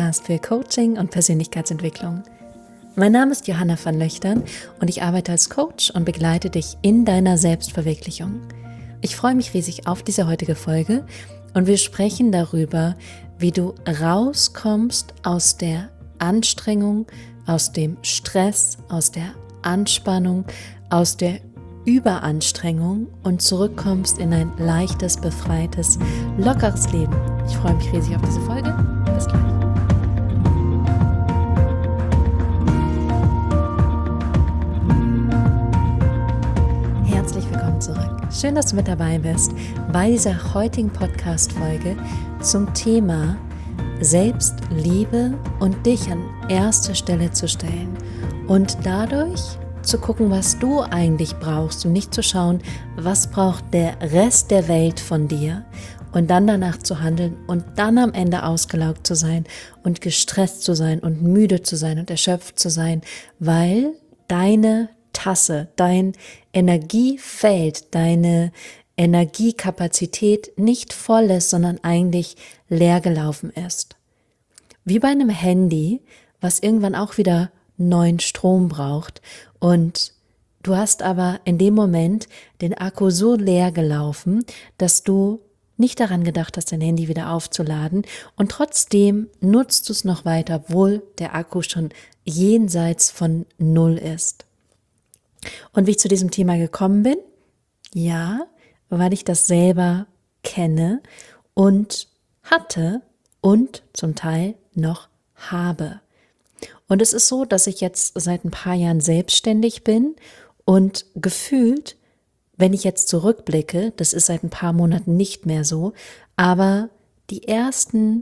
Podcast für Coaching und Persönlichkeitsentwicklung. Mein Name ist Johanna van Löchtern und ich arbeite als Coach und begleite dich in deiner Selbstverwirklichung. Ich freue mich riesig auf diese heutige Folge und wir sprechen darüber, wie du rauskommst aus der Anstrengung, aus dem Stress, aus der Anspannung, aus der Überanstrengung und zurückkommst in ein leichtes, befreites, lockeres Leben. Ich freue mich riesig auf diese Folge. Bis gleich. Herzlich willkommen zurück. Schön, dass du mit dabei bist bei dieser heutigen Podcast-Folge zum Thema Selbstliebe und dich an erste Stelle zu stellen und dadurch zu gucken, was du eigentlich brauchst und nicht zu schauen, was braucht der Rest der Welt von dir und dann danach zu handeln und dann am Ende ausgelaugt zu sein und gestresst zu sein und müde zu sein und erschöpft zu sein, weil deine Tasse, dein Energiefeld, deine Energiekapazität nicht voll ist, sondern eigentlich leer gelaufen ist. Wie bei einem Handy, was irgendwann auch wieder neuen Strom braucht und du hast aber in dem Moment den Akku so leer gelaufen, dass du nicht daran gedacht hast, dein Handy wieder aufzuladen und trotzdem nutzt du es noch weiter, obwohl der Akku schon jenseits von Null ist. Und wie ich zu diesem Thema gekommen bin? Ja, weil ich das selber kenne und hatte und zum Teil noch habe. Und es ist so, dass ich jetzt seit ein paar Jahren selbstständig bin und gefühlt, wenn ich jetzt zurückblicke, das ist seit ein paar Monaten nicht mehr so, aber die ersten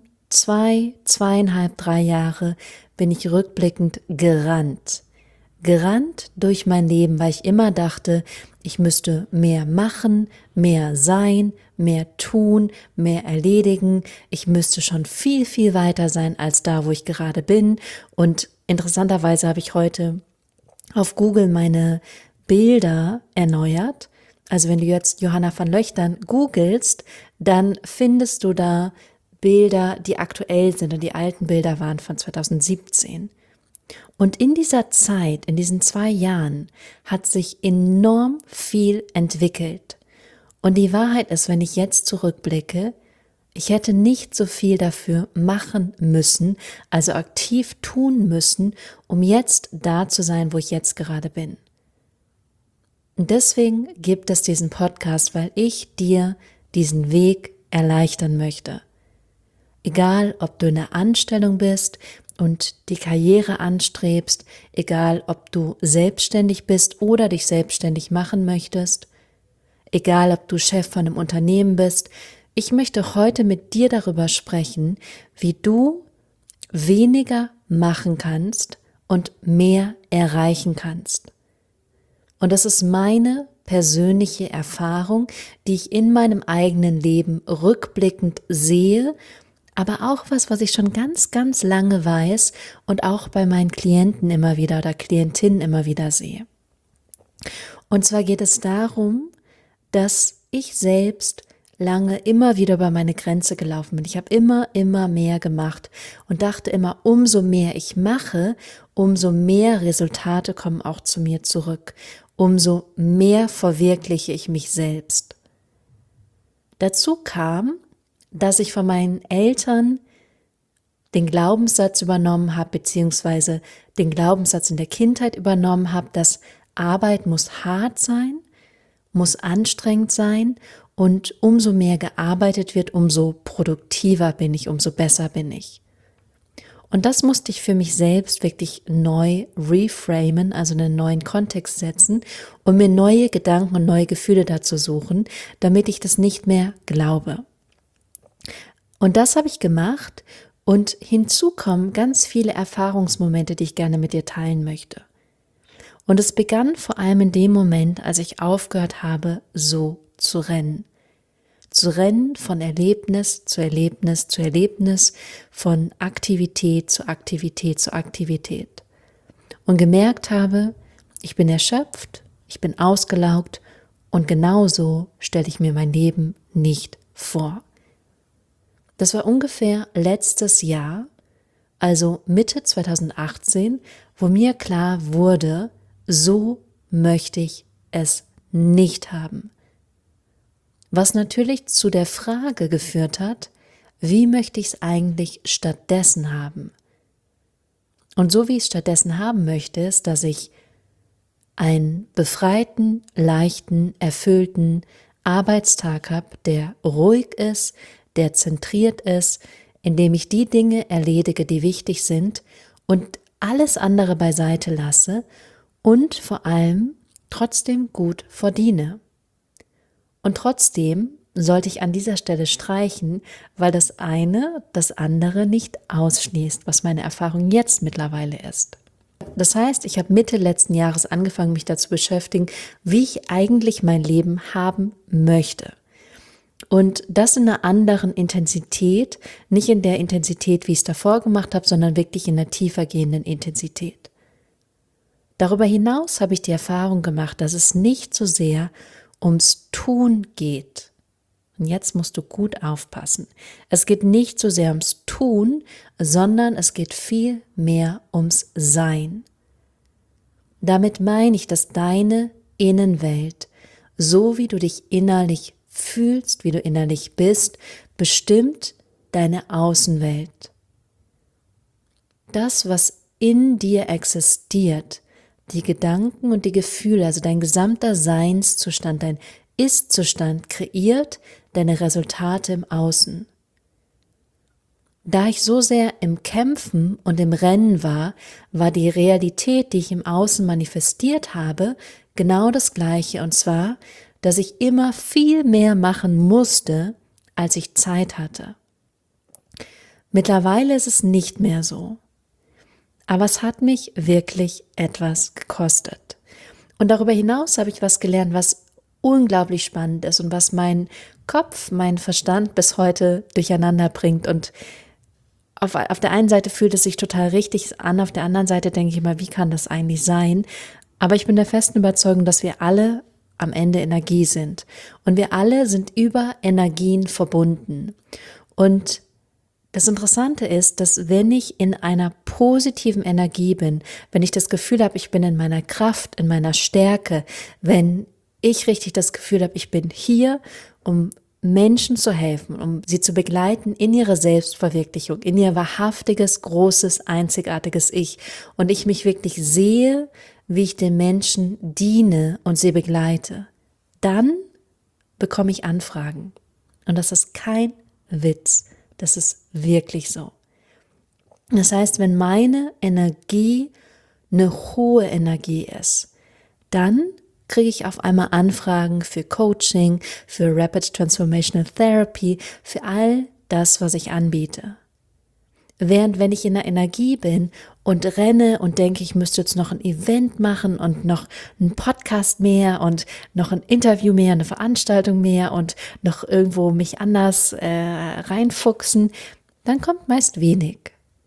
2,5, 3 Jahre bin ich rückblickend gerannt durch mein Leben, weil ich immer dachte, ich müsste mehr machen, mehr sein, mehr tun, mehr erledigen. Ich müsste schon viel, viel weiter sein als da, wo ich gerade bin. Und interessanterweise habe ich heute auf Google meine Bilder erneuert. Also wenn du jetzt Johanna van Löchtern googelst, dann findest du da Bilder, die aktuell sind und die alten Bilder waren von 2017. Und in dieser Zeit, in diesen 2 Jahren, hat sich enorm viel entwickelt. Und die Wahrheit ist, wenn ich jetzt zurückblicke, ich hätte nicht so viel dafür machen müssen, also aktiv tun müssen, um jetzt da zu sein, wo ich jetzt gerade bin. Und deswegen gibt es diesen Podcast, weil ich dir diesen Weg erleichtern möchte. Egal, ob du in der Anstellung bist und die Karriere anstrebst, egal, ob du selbstständig bist oder dich selbstständig machen möchtest, egal, ob du Chef von einem Unternehmen bist, ich möchte heute mit dir darüber sprechen, wie du weniger machen kannst und mehr erreichen kannst. Und das ist meine persönliche Erfahrung, die ich in meinem eigenen Leben rückblickend sehe, aber auch was ich schon ganz, ganz lange weiß und auch bei meinen Klienten immer wieder oder Klientinnen immer wieder sehe. Und zwar geht es darum, dass ich selbst lange immer wieder über meine Grenze gelaufen bin. Ich habe immer mehr gemacht und dachte immer, umso mehr ich mache, umso mehr Resultate kommen auch zu mir zurück. Umso mehr verwirkliche ich mich selbst. Dazu kam, dass ich von meinen Eltern den Glaubenssatz übernommen habe, beziehungsweise den Glaubenssatz in der Kindheit übernommen habe, dass Arbeit muss hart sein, muss anstrengend sein und umso mehr gearbeitet wird, umso produktiver bin ich, umso besser bin ich. Und das musste ich für mich selbst wirklich neu reframen, also einen neuen Kontext setzen und mir neue Gedanken und neue Gefühle dazu suchen, damit ich das nicht mehr glaube. Und das habe ich gemacht und hinzu kommen ganz viele Erfahrungsmomente, die ich gerne mit dir teilen möchte. Und es begann vor allem in dem Moment, als ich aufgehört habe, so zu rennen. Zu rennen von Erlebnis zu Erlebnis zu Erlebnis, von Aktivität zu Aktivität zu Aktivität. Und gemerkt habe, ich bin erschöpft, ich bin ausgelaugt und genauso stelle ich mir mein Leben nicht vor. Das war ungefähr letztes Jahr, also Mitte 2018, wo mir klar wurde, so möchte ich es nicht haben. Was natürlich zu der Frage geführt hat, wie möchte ich es eigentlich stattdessen haben? Und so wie ich es stattdessen haben möchte, ist, dass ich einen befreiten, leichten, erfüllten Arbeitstag habe, der ruhig ist, der zentriert ist, in dem ich die Dinge erledige, die wichtig sind und alles andere beiseite lasse und vor allem trotzdem gut verdiene. Und trotzdem sollte ich an dieser Stelle streichen, weil das eine das andere nicht ausschließt, was meine Erfahrung jetzt mittlerweile ist. Das heißt, ich habe Mitte letzten Jahres angefangen, mich dazu zu beschäftigen, wie ich eigentlich mein Leben haben möchte. Und das in einer anderen Intensität, nicht in der Intensität, wie ich es davor gemacht habe, sondern wirklich in einer tiefer gehenden Intensität. Darüber hinaus habe ich die Erfahrung gemacht, dass es nicht so sehr ums Tun geht. Und jetzt musst du gut aufpassen. Es geht nicht so sehr ums Tun, sondern es geht viel mehr ums Sein. Damit meine ich, dass deine Innenwelt, so wie du dich innerlich fühlst, wie du innerlich bist, bestimmt deine Außenwelt. Das, was in dir existiert, die Gedanken und die Gefühle, also dein gesamter Seinszustand, dein Ist-Zustand kreiert deine Resultate im Außen. Da ich so sehr im Kämpfen und im Rennen war, war die Realität, die ich im Außen manifestiert habe, genau das Gleiche, und zwar, dass ich immer viel mehr machen musste, als ich Zeit hatte. Mittlerweile ist es nicht mehr so. Aber es hat mich wirklich etwas gekostet. Und darüber hinaus habe ich was gelernt, was unglaublich spannend ist und was meinen Kopf, meinen Verstand bis heute durcheinander bringt. Und auf der einen Seite fühlt es sich total richtig an, auf der anderen Seite denke ich immer, wie kann das eigentlich sein? Aber ich bin der festen Überzeugung, dass wir alle am Ende Energie sind. Und wir alle sind über Energien verbunden. Und das Interessante ist, dass wenn ich in einer positiven Energie bin, wenn ich das Gefühl habe, ich bin in meiner Kraft, in meiner Stärke, wenn ich richtig das Gefühl habe, ich bin hier, um Menschen zu helfen, um sie zu begleiten in ihre Selbstverwirklichung, in ihr wahrhaftiges, großes, einzigartiges Ich, und ich mich wirklich sehe, wie ich den Menschen diene und sie begleite, dann bekomme ich Anfragen. Und das ist kein Witz. Das ist wirklich so. Das heißt, wenn meine Energie eine hohe Energie ist, dann kriege ich auf einmal Anfragen für Coaching, für Rapid Transformational Therapy, für all das, was ich anbiete. Während wenn ich in der Energie bin und renne und denke, ich müsste jetzt noch ein Event machen und noch einen Podcast mehr und noch ein Interview mehr, eine Veranstaltung mehr und noch irgendwo mich anders reinfuchsen, dann kommt meist wenig.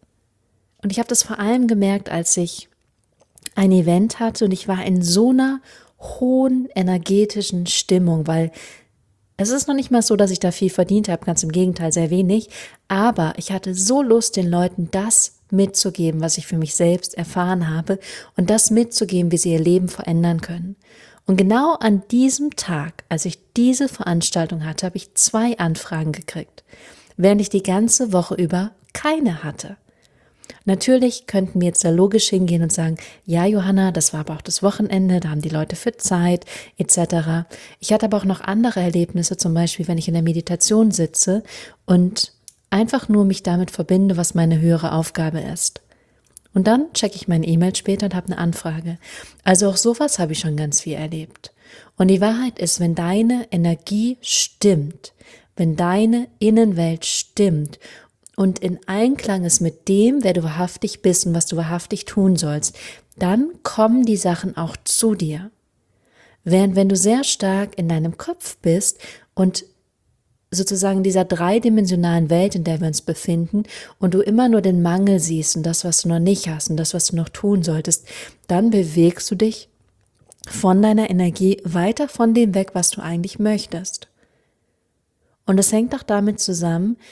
Und ich habe das vor allem gemerkt, als ich ein Event hatte und ich war in so einer hohen energetischen Stimmung, weil es ist noch nicht mal so, dass ich da viel verdient habe, ganz im Gegenteil, sehr wenig, aber ich hatte so Lust, den Leuten das mitzugeben, was ich für mich selbst erfahren habe, und das mitzugeben, wie sie ihr Leben verändern können. Und genau an diesem Tag, als ich diese Veranstaltung hatte, habe ich 2 Anfragen gekriegt, während ich die ganze Woche über keine hatte. Natürlich könnten wir jetzt da logisch hingehen und sagen, ja Johanna, das war aber auch das Wochenende, da haben die Leute für Zeit etc. Ich hatte aber auch noch andere Erlebnisse, zum Beispiel, wenn ich in der Meditation sitze und einfach nur mich damit verbinde, was meine höhere Aufgabe ist. Und dann checke ich meine E-Mail später und habe eine Anfrage. Also auch sowas habe ich schon ganz viel erlebt. Und die Wahrheit ist, wenn deine Energie stimmt, wenn deine Innenwelt stimmt und in Einklang ist mit dem, wer du wahrhaftig bist und was du wahrhaftig tun sollst, dann kommen die Sachen auch zu dir. Während wenn du sehr stark in deinem Kopf bist und sozusagen in dieser dreidimensionalen Welt, in der wir uns befinden, und du immer nur den Mangel siehst und das, was du noch nicht hast und das, was du noch tun solltest, dann bewegst du dich von deiner Energie weiter von dem weg, was du eigentlich möchtest. Und es hängt auch damit zusammen,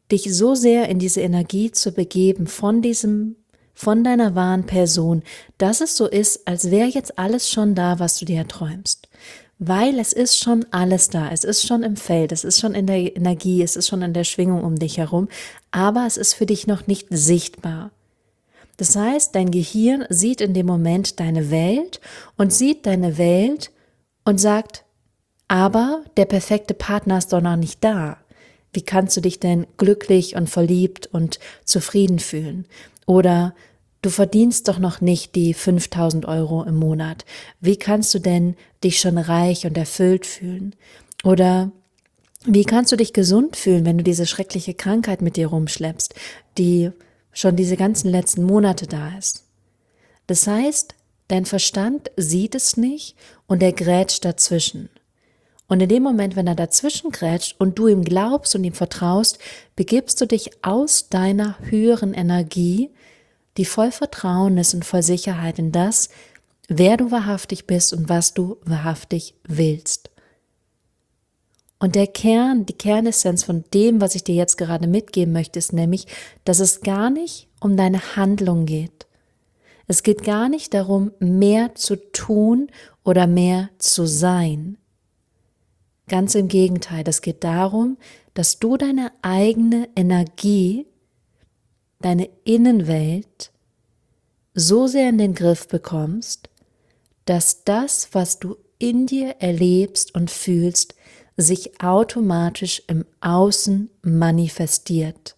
dich so sehr in diese Energie zu begeben von deiner wahren Person, dass es so ist, als wäre jetzt alles schon da, was du dir träumst. Weil es ist schon alles da, es ist schon im Feld, es ist schon in der Energie, es ist schon in der Schwingung um dich herum, aber es ist für dich noch nicht sichtbar. Das heißt, dein Gehirn sieht in dem Moment deine Welt und sieht deine Welt und sagt, aber der perfekte Partner ist doch noch nicht da. Wie kannst du dich denn glücklich und verliebt und zufrieden fühlen? Oder du verdienst doch noch nicht die 5.000 Euro im Monat. Wie kannst du denn dich schon reich und erfüllt fühlen? Oder wie kannst du dich gesund fühlen, wenn du diese schreckliche Krankheit mit dir rumschleppst, die schon diese ganzen letzten Monate da ist? Das heißt, dein Verstand sieht es nicht und er grätscht dazwischen. Und in dem Moment, wenn er dazwischen grätscht und du ihm glaubst und ihm vertraust, begibst du dich aus deiner höheren Energie, die voll Vertrauen ist und voll Sicherheit in das, wer du wahrhaftig bist und was du wahrhaftig willst. Und die Kernessenz von dem, was ich dir jetzt gerade mitgeben möchte, ist nämlich, dass es gar nicht um deine Handlung geht. Es geht gar nicht darum, mehr zu tun oder mehr zu sein. Ganz im Gegenteil, es geht darum, dass du deine eigene Energie, deine Innenwelt so sehr in den Griff bekommst, dass das, was du in dir erlebst und fühlst, sich automatisch im Außen manifestiert.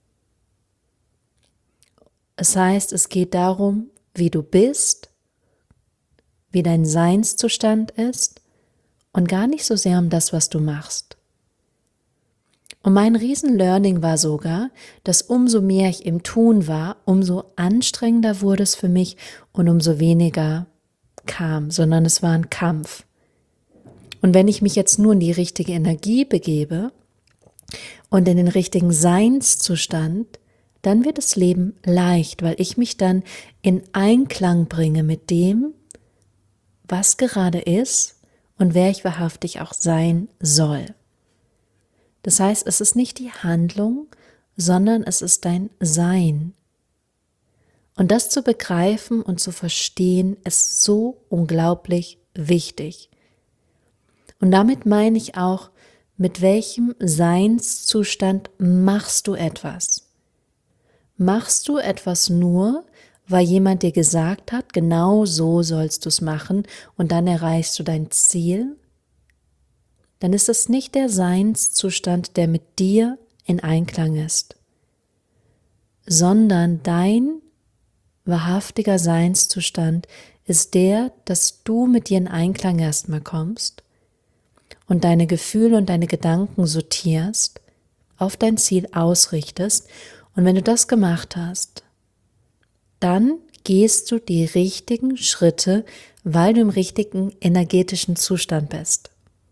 Es heißt, es geht darum, wie du bist, wie dein Seinszustand ist und gar nicht so sehr um das, was du machst. Und mein Riesen-Learning war sogar, dass umso mehr ich im Tun war, umso anstrengender wurde es für mich und umso weniger kam, sondern es war ein Kampf. Und wenn ich mich jetzt nur in die richtige Energie begebe und in den richtigen Seinszustand, dann wird das Leben leicht, weil ich mich dann in Einklang bringe mit dem, was gerade ist und wer ich wahrhaftig auch sein soll. Das heißt, es ist nicht die Handlung, sondern es ist dein Sein. Und das zu begreifen und zu verstehen, ist so unglaublich wichtig. Und damit meine ich auch, mit welchem Seinszustand machst du etwas? Machst du etwas nur, weil jemand dir gesagt hat, genau so sollst du es machen und dann erreichst du dein Ziel? Dann ist es nicht der Seinszustand, der mit dir in Einklang ist, sondern dein wahrhaftiger Seinszustand ist der, dass du mit dir in Einklang erstmal kommst und deine Gefühle und deine Gedanken sortierst, auf dein Ziel ausrichtest. Und wenn du das gemacht hast, dann gehst du die richtigen Schritte, weil du im richtigen energetischen Zustand bist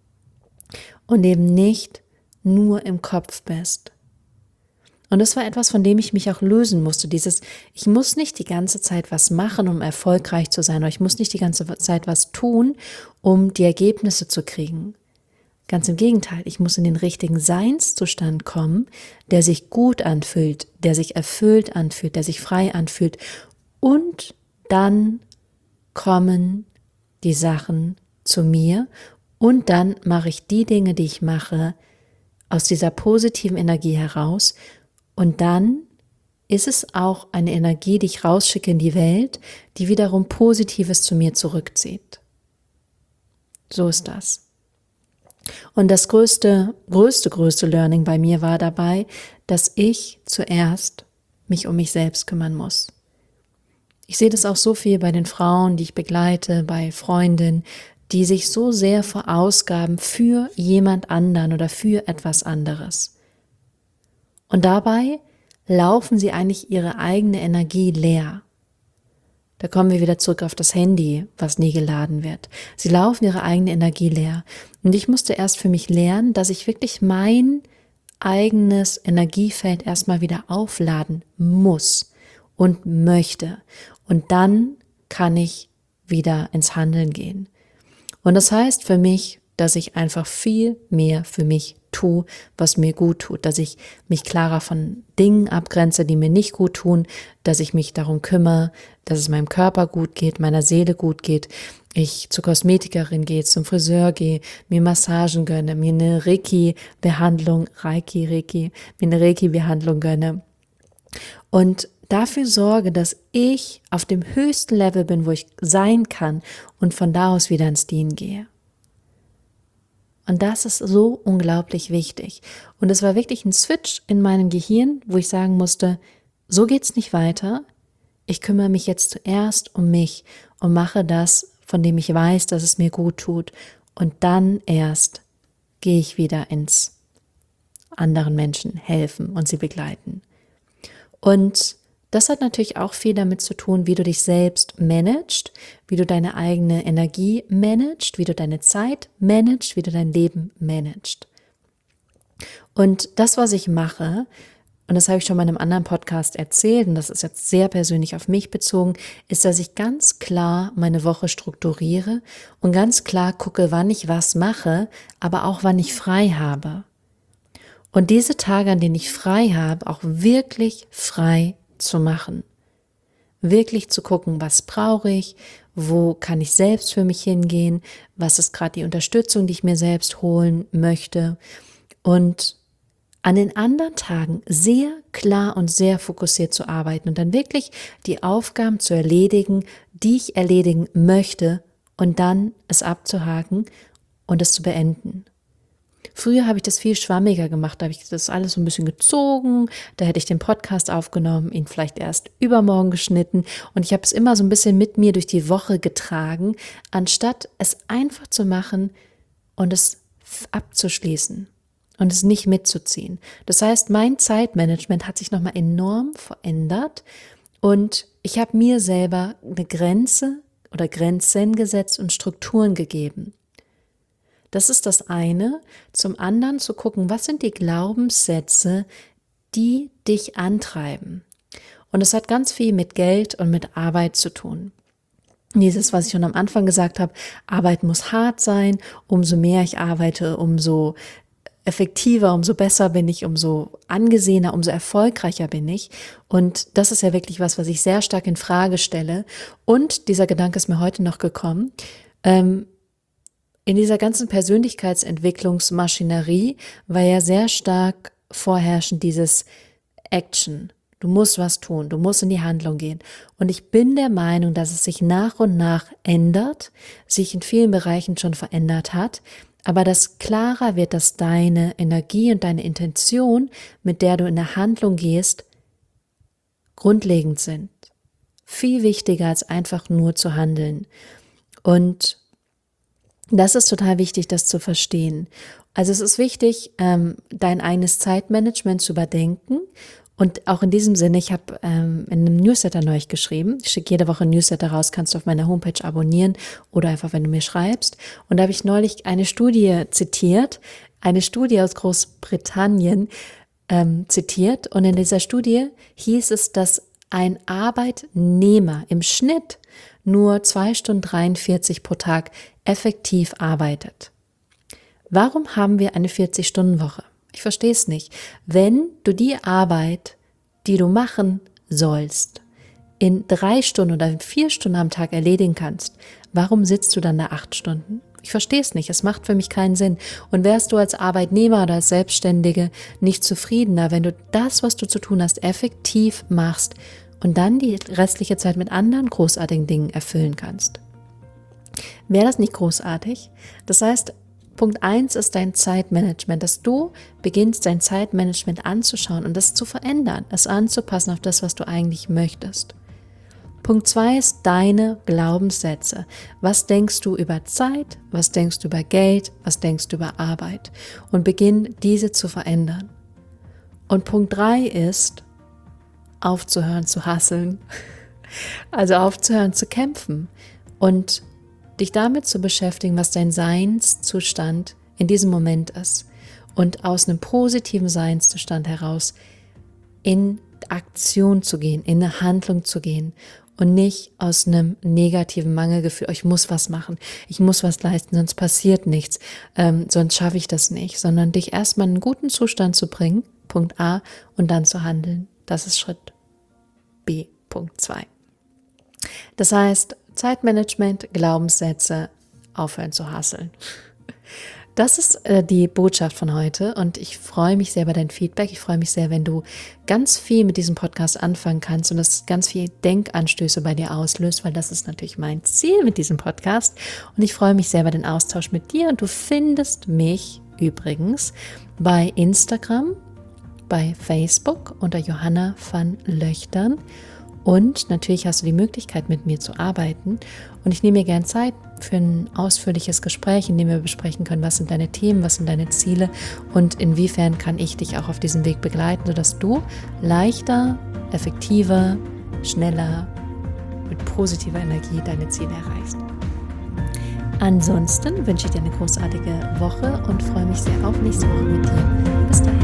und eben nicht nur im Kopf bist. Und das war etwas, von dem ich mich auch lösen musste, ich muss nicht die ganze Zeit was machen, um erfolgreich zu sein, oder ich muss nicht die ganze Zeit was tun, um die Ergebnisse zu kriegen. Ganz im Gegenteil, ich muss in den richtigen Seinszustand kommen, der sich gut anfühlt, der sich erfüllt anfühlt, der sich frei anfühlt. Und dann kommen die Sachen zu mir und dann mache ich die Dinge, die ich mache, aus dieser positiven Energie heraus. Und dann ist es auch eine Energie, die ich rausschicke in die Welt, die wiederum Positives zu mir zurückzieht. So ist das. Und das größte Learning bei mir war dabei, dass ich zuerst mich um mich selbst kümmern muss. Ich sehe das auch so viel bei den Frauen, die ich begleite, bei Freundinnen, die sich so sehr verausgaben für jemand anderen oder für etwas anderes. Und dabei laufen sie eigentlich ihre eigene Energie leer. Da kommen wir wieder zurück auf das Handy, was nie geladen wird. Sie laufen ihre eigene Energie leer. Und ich musste erst für mich lernen, dass ich wirklich mein eigenes Energiefeld erstmal wieder aufladen muss und möchte. Und dann kann ich wieder ins Handeln gehen. Und das heißt für mich, dass ich einfach viel mehr für mich tue, was mir gut tut, dass ich mich klarer von Dingen abgrenze, die mir nicht gut tun, dass ich mich darum kümmere, dass es meinem Körper gut geht, meiner Seele gut geht, ich zur Kosmetikerin gehe, zum Friseur gehe, mir Massagen gönne, mir eine Reiki-Behandlung gönne und dafür sorge, dass ich auf dem höchsten Level bin, wo ich sein kann und von da aus wieder ins Dienen gehe. Und das ist so unglaublich wichtig. Und es war wirklich ein Switch in meinem Gehirn, wo ich sagen musste, so geht's nicht weiter. Ich kümmere mich jetzt zuerst um mich und mache das, von dem ich weiß, dass es mir gut tut. Und dann erst gehe ich wieder ins anderen Menschen helfen und sie begleiten. Und das hat natürlich auch viel damit zu tun, wie du dich selbst managst, wie du deine eigene Energie managst, wie du deine Zeit managst, wie du dein Leben managst. Und das, was ich mache, und das habe ich schon mal in einem anderen Podcast erzählt, und das ist jetzt sehr persönlich auf mich bezogen, ist, dass ich ganz klar meine Woche strukturiere und ganz klar gucke, wann ich was mache, aber auch wann ich frei habe. Und diese Tage, an denen ich frei habe, auch wirklich frei zu machen. Wirklich zu gucken, was brauche ich, wo kann ich selbst für mich hingehen, was ist gerade die Unterstützung, die ich mir selbst holen möchte. Und an den anderen Tagen sehr klar und sehr fokussiert zu arbeiten und dann wirklich die Aufgaben zu erledigen, die ich erledigen möchte und dann es abzuhaken und es zu beenden. Früher habe ich das viel schwammiger gemacht, da habe ich das alles so ein bisschen gezogen, da hätte ich den Podcast aufgenommen, ihn vielleicht erst übermorgen geschnitten und ich habe es immer so ein bisschen mit mir durch die Woche getragen, anstatt es einfach zu machen und es abzuschließen und es nicht mitzuziehen. Das heißt, mein Zeitmanagement hat sich nochmal enorm verändert und ich habe mir selber eine Grenze oder Grenzen gesetzt und Strukturen gegeben. Das ist das eine. Zum anderen zu gucken, was sind die Glaubenssätze, die dich antreiben. Und es hat ganz viel mit Geld und mit Arbeit zu tun. Dieses, was ich schon am Anfang gesagt habe, Arbeit muss hart sein. Umso mehr ich arbeite, umso effektiver, umso besser bin ich, umso angesehener, umso erfolgreicher bin ich. Und das ist ja wirklich was ich sehr stark in Frage stelle. Und dieser Gedanke ist mir heute noch gekommen. In dieser ganzen Persönlichkeitsentwicklungsmaschinerie war ja sehr stark vorherrschend dieses Action. Du musst was tun, du musst in die Handlung gehen. Und ich bin der Meinung, dass es sich nach und nach ändert, sich in vielen Bereichen schon verändert hat, aber dass klarer wird, dass deine Energie und deine Intention, mit der du in der Handlung gehst, grundlegend sind. Viel wichtiger als einfach nur zu handeln. Und das ist total wichtig, das zu verstehen. Also es ist wichtig, dein eigenes Zeitmanagement zu überdenken. Und auch in diesem Sinne, ich habe in einem Newsletter neulich geschrieben, ich schicke jede Woche ein Newsletter raus, kannst du auf meiner Homepage abonnieren oder einfach, wenn du mir schreibst. Und da habe ich neulich eine Studie zitiert, eine Studie aus Großbritannien zitiert. Und in dieser Studie hieß es, dass ein Arbeitnehmer im Schnitt nur 2 Stunden 43 pro Tag effektiv arbeitet. Warum haben wir eine 40-Stunden-Woche? Ich verstehe es nicht. Wenn du die Arbeit, die du machen sollst, in 3 Stunden oder 4 Stunden am Tag erledigen kannst, warum sitzt du dann da 8 Stunden? Ich verstehe es nicht, es macht für mich keinen Sinn. Und wärst du als Arbeitnehmer oder als Selbstständige nicht zufriedener, wenn du das, was du zu tun hast, effektiv machst und dann die restliche Zeit mit anderen großartigen Dingen erfüllen kannst? Wäre das nicht großartig? Das heißt, Punkt 1 ist dein Zeitmanagement, dass du beginnst, dein Zeitmanagement anzuschauen und das zu verändern, es anzupassen auf das, was du eigentlich möchtest. Punkt 2 ist deine Glaubenssätze. Was denkst du über Zeit? Was denkst du über Geld? Was denkst du über Arbeit? Und beginn, diese zu verändern. Und Punkt 3 ist, aufzuhören zu hustlen. Also aufzuhören zu kämpfen und dich damit zu beschäftigen, was dein Seinszustand in diesem Moment ist und aus einem positiven Seinszustand heraus in Aktion zu gehen, in eine Handlung zu gehen und nicht aus einem negativen Mangelgefühl, ich muss was machen, ich muss was leisten, sonst passiert nichts, sonst schaffe ich das nicht, sondern dich erstmal in einen guten Zustand zu bringen, Punkt A, und dann zu handeln. Das ist Schritt B, Punkt 2. Das heißt, Zeitmanagement, Glaubenssätze, aufhören zu hasseln. Das ist die Botschaft von heute und ich freue mich sehr über dein Feedback. Ich freue mich sehr, wenn du ganz viel mit diesem Podcast anfangen kannst und das ganz viel Denkanstöße bei dir auslöst, weil das ist natürlich mein Ziel mit diesem Podcast. Und ich freue mich sehr über den Austausch mit dir und du findest mich übrigens bei Instagram, bei Facebook unter Johanna van Löchtern. Und natürlich hast du die Möglichkeit, mit mir zu arbeiten. Und ich nehme mir gern Zeit für ein ausführliches Gespräch, in dem wir besprechen können, was sind deine Themen, was sind deine Ziele und inwiefern kann ich dich auch auf diesem Weg begleiten, sodass du leichter, effektiver, schneller, mit positiver Energie deine Ziele erreichst. Ansonsten wünsche ich dir eine großartige Woche und freue mich sehr auf nächste Woche mit dir. Bis dahin.